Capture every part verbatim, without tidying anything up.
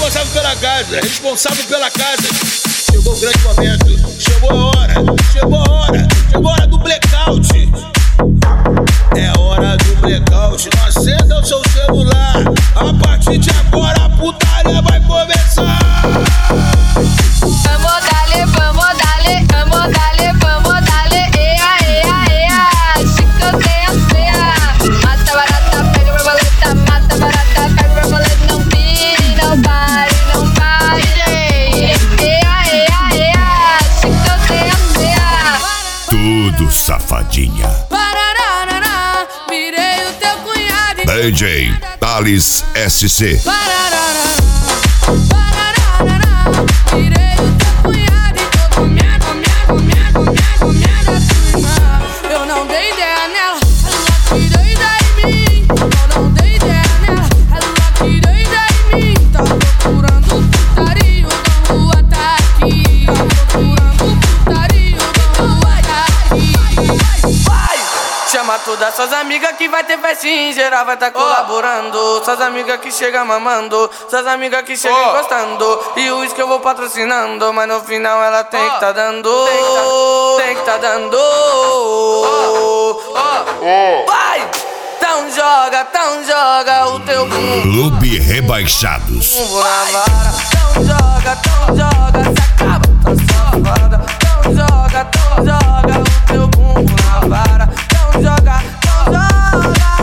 responsável pela casa, responsável pela casa. Chegou o grande momento, chegou a hora, chegou a hora, chegou a hora do blackout. É hora do blackout, não acenda o seu celular. A partir de agora a putaria vai começar. Vamos dale, vamos dale, vamos dale, vamos dale. Ea, ea, ea, chicoteia, feia. Mata barata, pega borboleta, mata barata, pega borboleta. Não pire, não pare, não pare. Ea, ea, ea, chicoteia, feia. Tudo safadinha. Parararara, virei o teu cunhado. D J Thales S C. Parararara, parararara, virei o teu cunhado e tô com minha, com minha, com minha, com minha, com minha da tua irmã. Eu não dei ideia nela, ela tirou ideia em mim. Eu não dei ideia nela, ela tirou ideia em mim. Tá procurando putaria, o Dom Juan tá aqui. Tá procurando putaria, o Dom Juan tá aqui. Vai! Chama todas suas amigas que vai ter festinha em geral, vai tá colaborando. Suas amigas que chegam mamando, suas amigas que chegam oh. encostando. E o uísque eu vou patrocinando, mas no final ela tem oh. que tá dando. Tem que tá dando. Oh. Oh. Vai! Então joga, então joga o teu bumbum. Clube Rebaixados. Na vara. Então joga, então joga, se acaba, tá safada. Então joga, então joga o teu bumbum na vara. Então joga, então joga.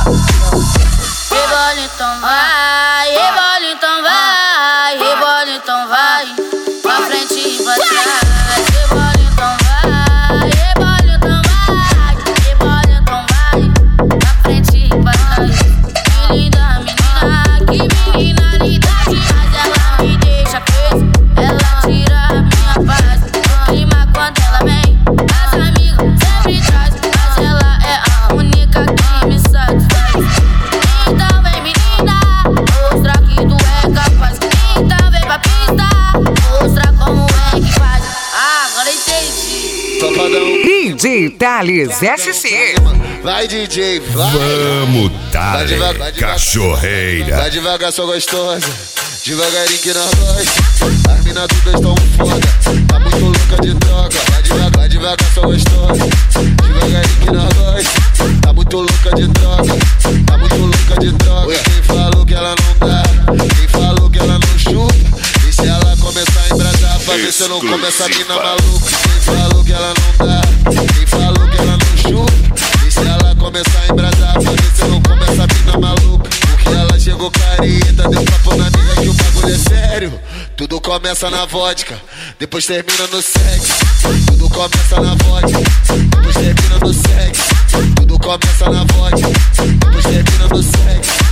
Rebola então vai, rebola então vai, rebola então vai, pra frente e pra trás. Rebola então vai, rebola então vai, rebola então vai, pra frente e pra trás. Que linda menina, que menina linda demais. Ela me deixa preso, ela tira a minha paz. No clima quando ela vem, as amigas sempre traz, mas ela é a única que me satisfaz. Então vem menina, mostra que tu é capaz. Então vem pra pista, mostra como é que faz. Ah, agora entendi. D J Thales S C. Vai D J, vai. Vamos, Thales, devagar, cachorreira. Vai devagar, sou gostosa. Devagarinho que nós gosta. As minas todas tão foda. Tá muito louca de droga. Vai devagar, vai devagar, sou gostosa. Devagarinho que nós gosta. Tá muito louca de droga. Tá muito louca de droga. Quem falou que ela não dá? Quem falou que ela não chupa? E se ela começar a embrasar pra ver se eu não começo a mina maluca? Quem falou que ela não dá? Quem falou que ela não chupa? E se ela começar a embrasar pra ver se eu não começo a mina maluca? Porque ela chegou careta, deu papo na amiga que o bagulho é sério. Tudo começa na vodka, depois termina no sexo. Tudo começa na vodka, depois termina no sexo. Tudo começa na vodka, depois termina no sexo.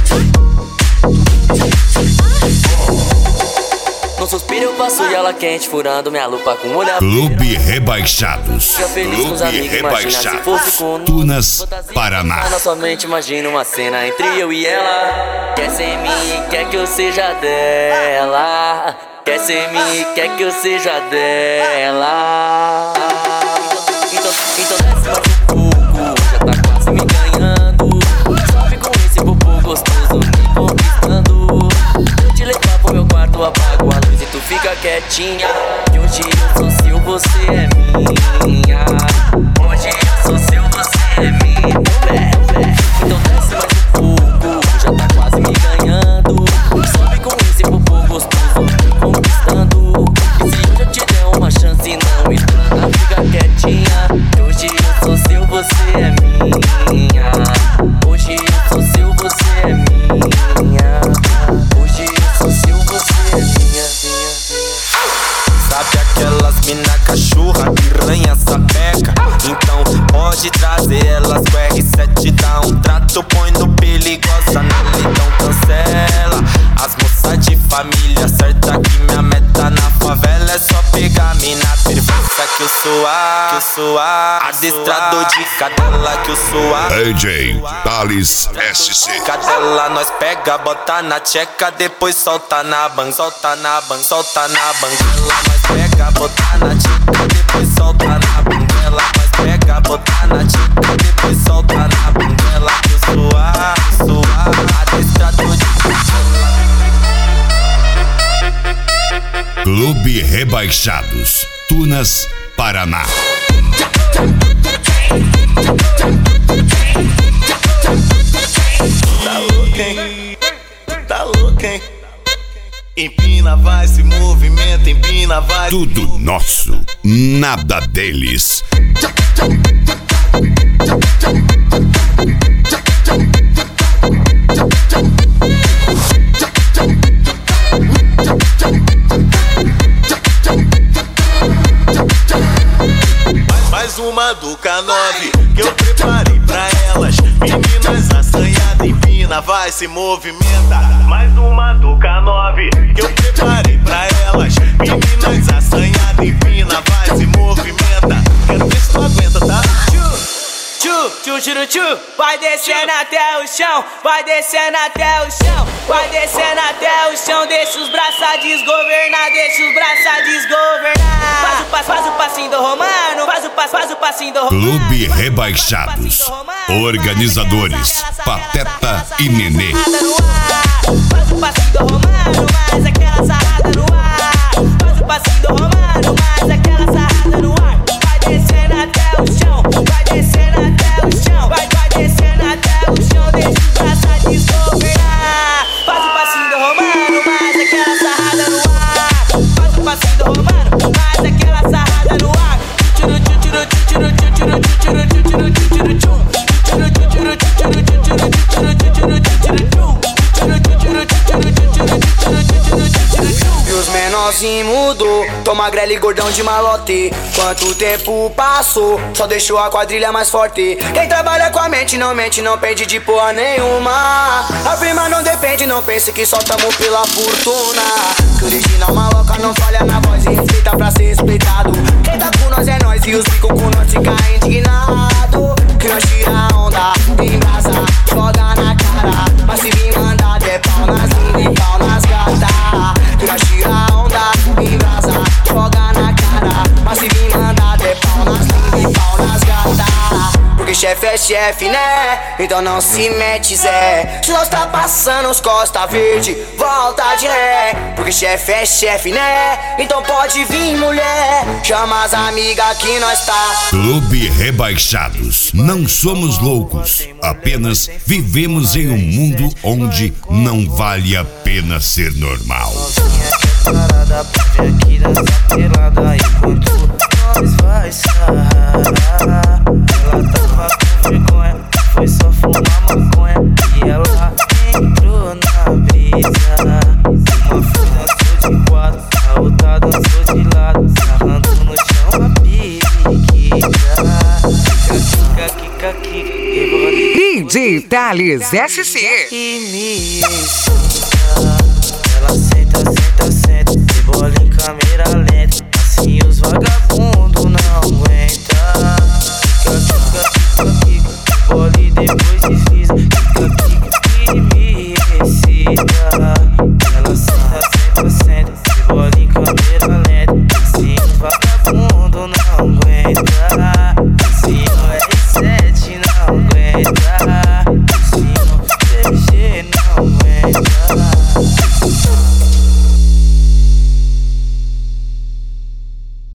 No suspiro eu passo e ela quente, furando minha lupa com olhar. Clube Rebaixados. Fica feliz com os Clube amigos, imagina se fosse com Tunas, Paraná. Na sua mente imagina uma cena entre eu e ela. Quer ser mim, quer que eu seja dela. Quer ser mim, quer que eu seja dela. Então, então desce mais um pouco, já tá quase me ganhando. Sobe com esse popô gostoso, me conquistando. Eu te levar pro meu quarto, apago a luz e tu fica quietinha. Que hoje eu sou seu, você é minha. Hoje eu sou seu, você é minha. Então desce mais um pouco, já tá quase me ganhando. Sobe com esse popô gostoso, me conquistando. E se hoje eu te der uma chance, não explana, fica quietinha. Que hoje eu sou seu, você é minha. Hoje eu sou seu, você é minha. Hoje eu sou seu, você é minha, minha. Sabe aquelas mina cachorra, piranha, sapeca? Então pode trazer elas com R sete, dá um trato, põe no perigosa, nela então cancela. As moças de família certa que minha meta na favela é só pegar mina perfeita que eu sou a, que eu sou a adestrador de cadela que eu sou a D J Thales S C. Cadela nós pega, bota na tcheca, depois solta na ban, solta na ban, solta na banguela. Nós pega, bota na tcheca, depois solta na banguela. Nós pega, bota na tcheca, depois solta na banguela. Que eu sou a, eu sou a adestrador de cadela. Clube Rebaixados, Tunas, Paraná. Tá louco, hein? Tá louco, hein? Empina, vai, se movimenta, empina, vai. Tudo nosso, nada deles. Mais uma do K nove que eu preparei pra elas. Meninas assanhadas, empina, vai, se movimenta. Mais uma do K nove que eu preparei pra elas. Meninas assanhadas, empina, vai, se movimenta. Quero ver se tu aguenta, tá? Tchu, tchu, tchu, tchu, vai descendo até o chão, vai descendo até o chão, vai descendo até o chão, deixa os braços a desgovernar, deixa os braços a desgovernar. Faz o passo, faz o passinho do Romano, faz o passo, faz o passinho do Romano. Clube Rebaixados, organizadores Pateta e Nenê. Faz o passinho do Romano, mais aquela sarrada no ar. Faz o passinho do Romano, mais aquela sarrada no ar. Vai descendo até o chão, vai descendo até o chão, vai, vai descendo até o chão, deixa os braços a desgovernar. Faz o passinho do Romano, mais aquela sarrada no ar. Faz o passinho do Romano, mais aquela sarrada no ar. Tchuru, tchuru, tchuru, tchuru, tchuru, tchuru, tchuru, tchuru, tchuru. Tchuru, tchuru, tchuru, tchuru, tchuru, tchuru, tchuru, tchuru, tchuru. E os menorzinhos mudou, toma grela e gordão de malote. Quanto tempo passou, só deixou a quadrilha mais forte. Quem trabalha com a mente não mente, não pende de porra nenhuma. A prima não depende, não pense que só tamo pela fortuna. Que original maloca não falha na voz e respeita pra ser respeitado. Quem tá com nós é nós e os bico com nós fica indignado. Que nós tira a onda, embrasa, joga na cara. Mas se vir mandado é pau nas lindas e pau nas gatas. Que nós tira a onda, embrasa, joga na cara. Mas se vir mandado é pau nas lindas e pau nas gatas. Porque chefe é chefe, né? Então não se mete, Zé. Se nós tá passando os Costa Verde, volta de ré. Porque chefe é chefe, né? Então pode vir, mulher. Chama as amigas que nós tá. Clube Rebaixados. Não somos loucos, apenas vivemos em um mundo onde não vale a pena ser normal. Parada pra vir aqui dessa pelada enquanto nós vai sarrar. Ela tava com vergonha, foi só fumar maconha e ela entrou na brisa. Uma foi dançou de quatro, a outra dançou de lado, sarrando no chão a periquita. Kika, kika, kika, D J Thales S C. e me ensina. Ela senta, senta, senta, rebola em câmera lenta.